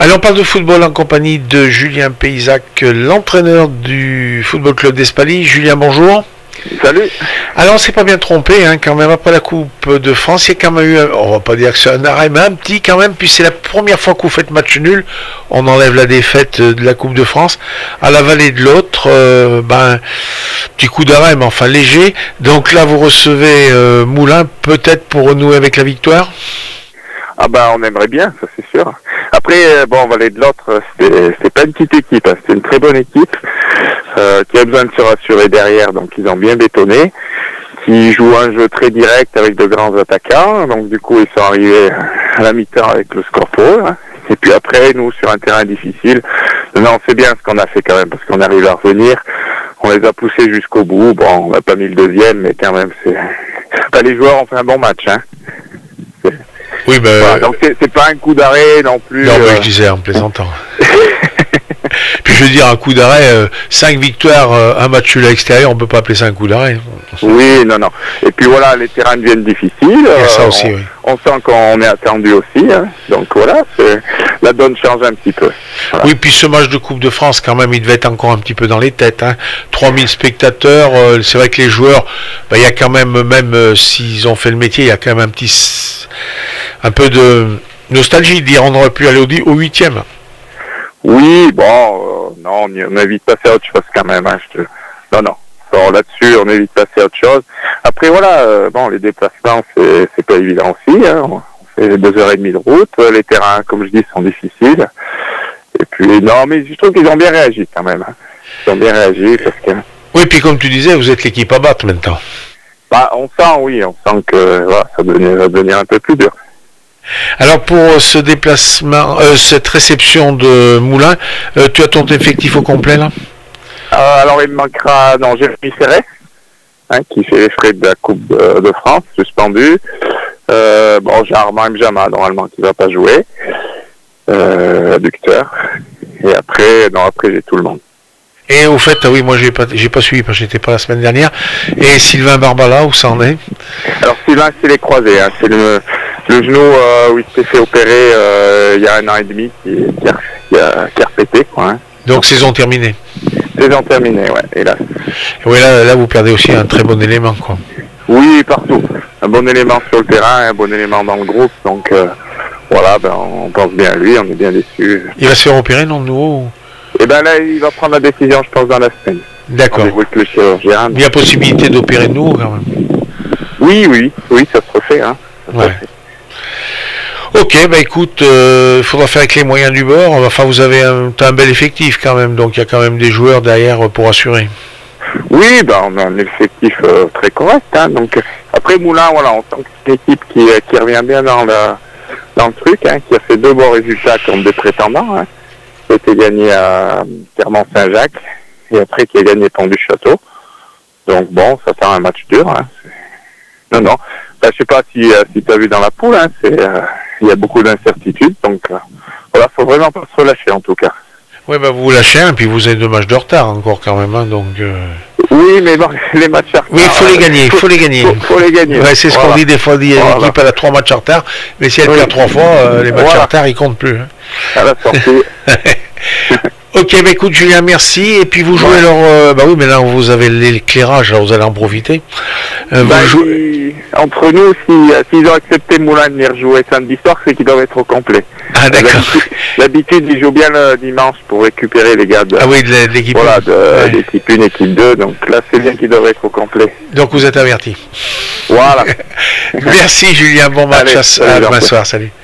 Allez, on parle de football en compagnie de Julien Paysac, l'entraîneur du Football Club d'Espaly. Julien, bonjour. Salut. Alors, on s'est pas bien trompé, quand même, après la Coupe de France, il y a quand même eu, on va pas dire que c'est un arrêt, mais un petit quand même, puis c'est la première fois que vous faites match nul, on enlève la défaite de la Coupe de France, à la vallée de l'autre, petit coup d'arrêt, mais enfin léger, donc là vous recevez Moulins, peut-être pour renouer avec la victoire. Ah bah on aimerait bien, ça c'est sûr. Après, Vallée de l'autre, c'est pas une petite équipe, c'est une très bonne équipe qui a besoin de se rassurer derrière, donc ils ont bien bétonné, qui jouent un jeu très direct avec de grands attaquants, donc du coup ils sont arrivés à la mi-temps avec le score pour eux, et puis après nous sur un terrain difficile, on sait bien ce qu'on a fait quand même, parce qu'on arrive à revenir, on les a poussés jusqu'au bout, on n'a pas mis le deuxième, mais quand même les joueurs ont fait un bon match, Oui, voilà, donc c'est pas un coup d'arrêt non plus. Non, mais je disais en plaisantant. Puis je veux dire, un coup d'arrêt, 5 victoires, un match nul à l'extérieur, on peut pas appeler ça un coup d'arrêt. Oui, non. Et puis voilà, les terrains deviennent difficiles. Ça aussi, oui. On sent qu'on est attendu aussi. Donc voilà, la donne change un petit peu. Voilà. Oui, puis ce match de Coupe de France, quand même, il devait être encore un petit peu dans les têtes. 3000 spectateurs, c'est vrai que les joueurs, il y a quand même s'ils ont fait le métier, il y a quand même un peu de nostalgie, dire on aurait pu aller au 8e. Oui, non, on évite de passer à autre chose quand même. Non. Là-dessus, on évite de passer à autre chose. Après, voilà, les déplacements, c'est pas évident aussi. On fait 2h30 de route. Les terrains, comme je dis, sont difficiles. Et puis, non, mais je trouve qu'ils ont bien réagi quand même. Ils ont bien réagi parce que... Oui, puis comme tu disais, vous êtes l'équipe à battre maintenant. On sent que ça va devenir un peu plus dur. Alors pour ce déplacement, cette réception de Moulins, tu as ton effectif au complet là? Alors il me manquera Jérémy Serret, qui fait les frais de la Coupe de France, suspendu. J'ai Armand Mjama normalement qui va pas jouer, adducteur. Et après j'ai tout le monde. Et au fait, oui, moi j'ai pas suivi parce que j'étais pas la semaine dernière. Et Sylvain Barbala, où ça en est? Alors Sylvain, c'est les croisés, c'est le genou où il s'est fait opérer il y a 1 an et demi qui a repété, quoi. Donc saison terminée. Saison terminée, ouais, hélas. Oui, là vous perdez aussi un très bon élément, quoi. Oui, partout. Un bon élément sur le terrain, un bon élément dans le groupe, donc on pense bien à lui, on est bien déçus. Il va se faire opérer, non, de nouveau? Là, il va prendre la décision, je pense, dans la semaine. D'accord. Le chirurgien. Il y a possibilité d'opérer de nouveau, quand même. Oui, ça se refait, Ouais. Ok, écoute, il faudra faire avec les moyens du bord. Enfin, vous avez un bel effectif quand même, donc il y a quand même des joueurs derrière pour assurer. Oui, on a un effectif très correct. Donc après Moulins, on sent que c'est une équipe qui revient bien dans le truc, qui a fait 2 bons résultats contre des prétendants. Qui a été gagné à Clermont-Saint-Jacques et après qui a gagné Pont-du-Château. Donc ça sera un match dur. Non. Je sais pas si tu as vu dans la poule, il y a beaucoup d'incertitudes, donc faut vraiment pas se relâcher en tout cas. Oui, vous lâchez et puis vous avez 2 matchs de retard encore quand même, donc... Oui, mais les matchs à retard... Oui, il faut les gagner, faut les gagner. Ouais, c'est ce qu'on dit des fois, l'équipe elle a 3 matchs à retard, mais si elle perd 3 fois, les matchs à retard, ils comptent plus. À la sortie. Ok, écoute Julien, merci. Et puis vous jouez oui, mais là vous avez l'éclairage, là vous allez en profiter. Entre nous, s'ils ont accepté Moulins de venir jouer samedi soir, c'est qu'ils doivent être au complet. Ah d'accord. D'habitude, ils jouent bien le dimanche pour récupérer les gars de l'équipe. Voilà, l'équipe 1, équipe 2. Donc là, c'est bien qu'ils doivent être au complet. Donc vous êtes avertis. Voilà. Merci Julien, bon match. À demain soir, salut.